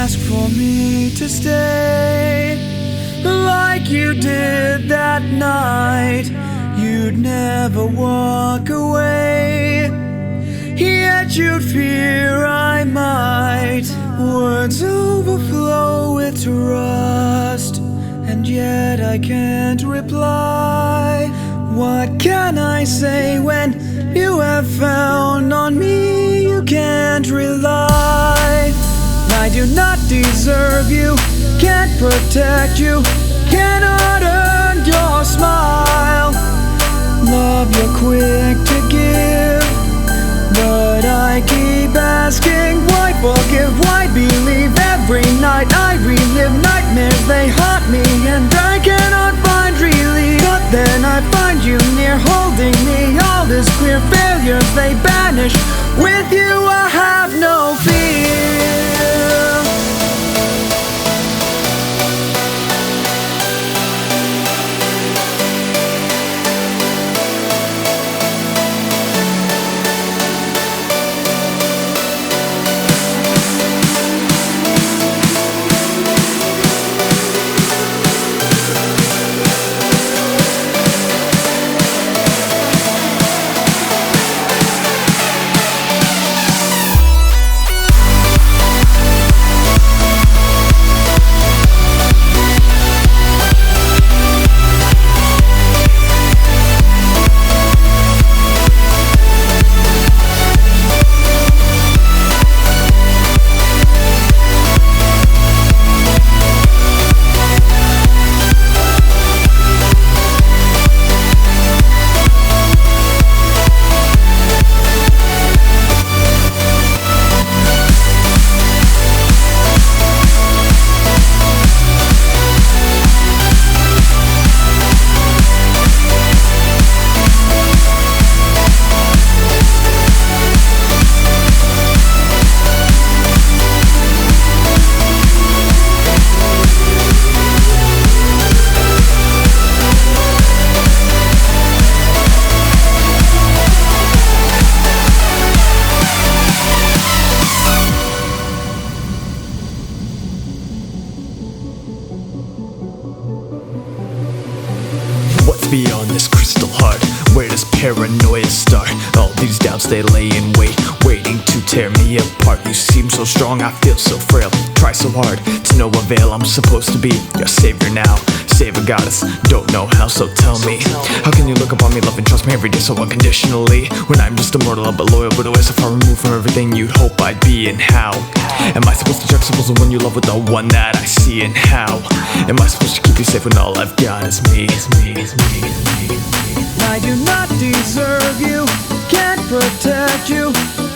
ask for me to stay like you did that night. You'd never walk away, yet you'd fear I might. Words overflow with trust, and yet I can't reply. What can I say when you have found on me you can't rely? I do not deserve you, can't protect you, cannot earn your smile. Love you're quick to give, but I keep asking why forgive, why believe? Every night I relive nightmares, they haunt me and I cannot find relief. But then I find you near, holding me, all is clear. Failures they banish, with you I have no fear. Beyond this crystal heart, where does paranoia start? All these doubts they lay in wait, waiting to tear me apart. You seem so strong, I feel so frail. Try so hard, to no avail. I'm supposed to be your savior now, save a goddess, don't know how, so tell me, how can you look upon me, love and trust me every day so unconditionally, when I'm just a mortal but loyal, but always so far removed from everything you'd hope I'd be? And how am I supposed to juxtapose the one you love with the one that I see? And how am I supposed to keep you safe when all I've got is me? I do not deserve you, can't protect you,